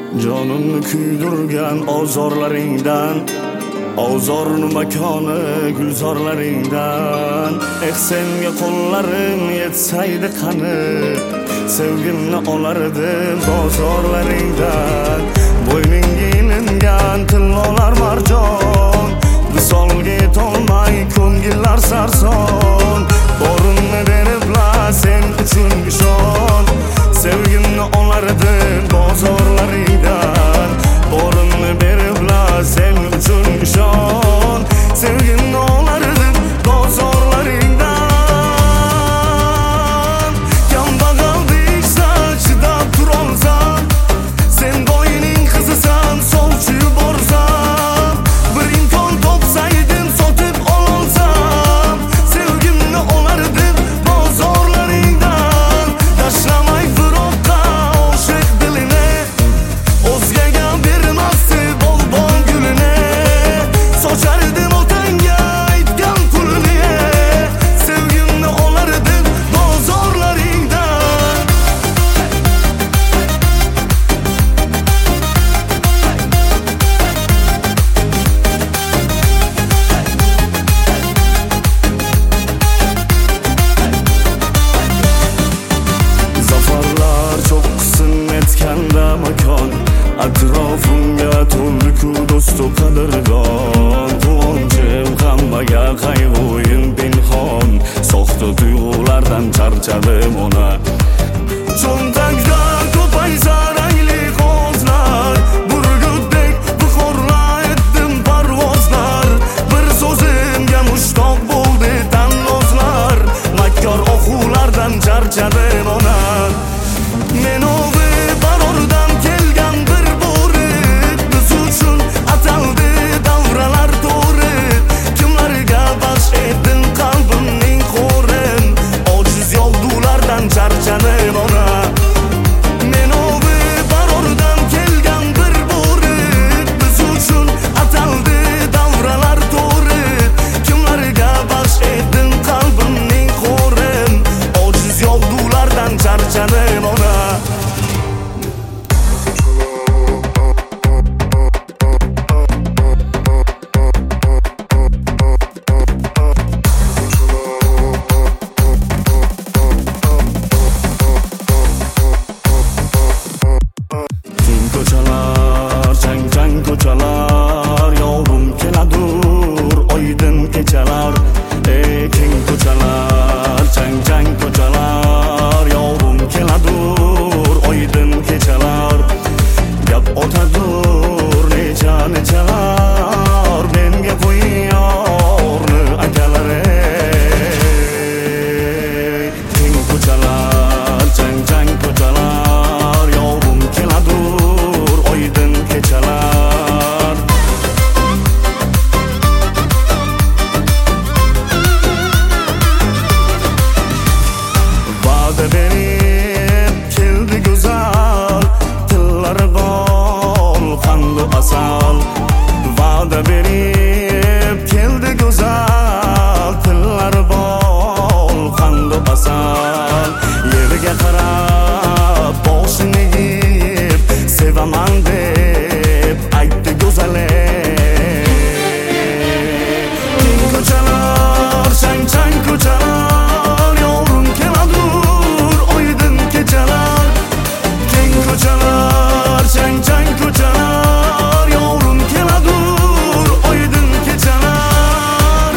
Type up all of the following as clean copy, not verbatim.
Jonimni kuydirgan ozorlaringdan, ozorni makoni gulzorlaringdan. Senga qo'llarim yetsaydi qani, sevgimni olardim bozorlaringdan. Bo'yningga ilingan tillolar marjon, visolga yetolmay ko'ngillar sarson. Borimni beribla sen uchun ishon, sevgimni olardim bozorlaringdan. Borimni beribla sen uchun ishon, sevgimni olardim bozorlaringdan. Kambag'al deyishsa chidab turolsam, sen boyning qizisan sovchi yuborsam. Bir imkon topsaydim sotib ololsam, sevgimni olardim bozorlaringdan. Tashlamay firoqqa oshiq dilini, o'zgaga bermasdi bol-bol gulini. Sochardim otanga aytgan pulini, sevgimni olardim bozorlaringdan. Zafarlar çok qism etganda makon, atrofimga to'ldi-ku do'stu qadrdon. Quvonchim hammaga qayg'uyim pinhon, soxta tuyg'ulardan charchadim ona. Cho'ntakda ko'paysa rangli qog'ozlar, burgutdek viqorla etdim parvozlar. Bir so'zimga mushtoq bo'ldi tannozlar, makkor o'quvlardan charchadim ona. Men o'g'li barordan kelgan bir bo'ri, biz uchun ataldi davralar to'ri. Kimlarga baxsh etdim qalbimning qo'rin, ojiz yoldulardan charchadim ona. Men o'g'li barordan kelgan bir bo'ri, biz uchun ataldi davralar to'ri. Kimlarga baxsh etdim qalbimning qo'rin, ojiz yoldulardan charchadim ona. Keng ko'chalar, chang-chang ko'chalar, yorim keladur oydin kechalar. Keng ko'chalar, chang-chang ko'chalar, yorim keladur oydin kechalar. Gap otadur necha-nechalar, menga qo'yyorni akalar. Keng ko'chalar, chang-chang ko'chalar, yorim keladur oydin kechalar. Va'da berib keldi go'zal, tillari bol qandu asal. Va'da berib keldi go'zal, tillari bol qandu asal. Yerga qarab boshini egib, sevaman deb aytdi go'zali. Keng ko'chalar, chang-chang ko'chalar, yorim keladur oydin kechalar. Keng ko'chalar, chang-chang ko'chalar, yorim keladur oydin kechalar.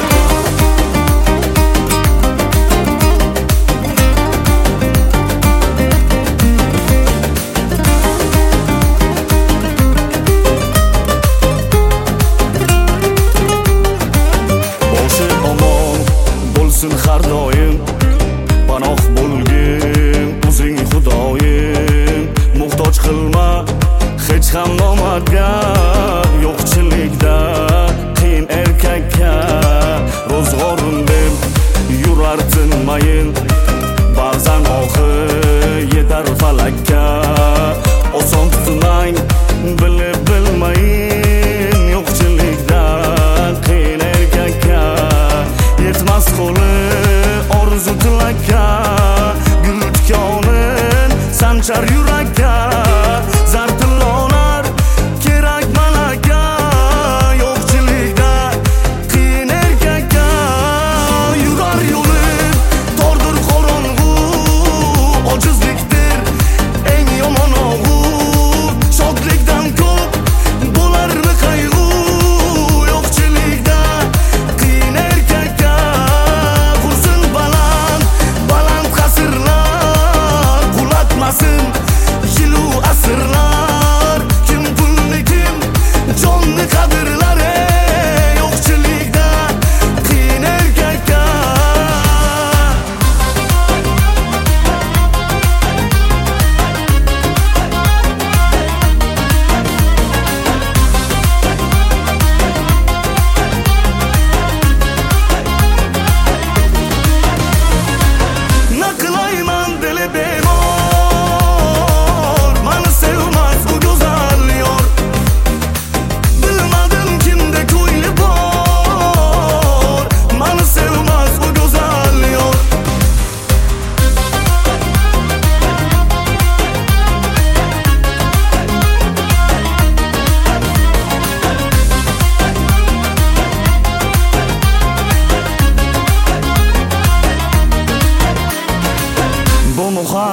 Boshi omon bo'lsin har doim, panoh bo'lgin o'zing xudoyim. Muhtoj qilma hech ham nomardga, yo'qchilikda qiyin erkakka. Ro'zg'orim deb yurar tinmayin, ba'zan oxi yetar falakka. Oson tutmang bilib bilmayin, yo'qchilikda qiyin erkakka. Yetmas qo'li orzu tilakka, gul tikonin sanchar yurakka. Zartillona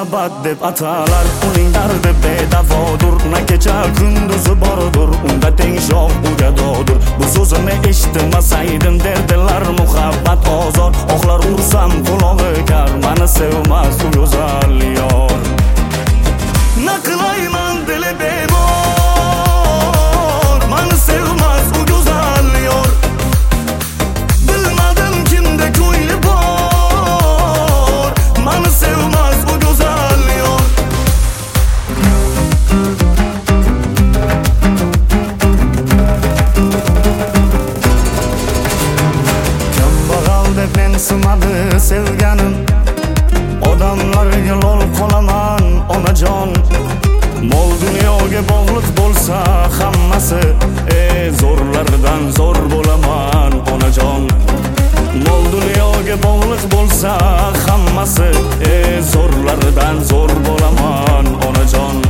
muhabbat deb atalar. Uning dardi bedavodur, na kecha kunduzi bordur. Unda teng shoh u gadodur. Bu so'zini eshitmasaydim derdilar muhabbat ozor. Oqlar ursam qulog'i kar, mani sevmas u go'zal yor. Na qilayman dili bemor, mani sevmas u go'zal yor. Bilmadim kimda ko'ngli bor, mani sevmas u go'zal yor. Kambag'al deb mensimadi sevganim, odamlarga lol qolaman onajon. Mol dunyoga bog'liq bo'lsa hammasi, zo'rlardan zo'r bo'laman onajon. Mol dunyoga bog'liq bo'lsa hammasi, zo'rlardan zo'r bo'laman onajon.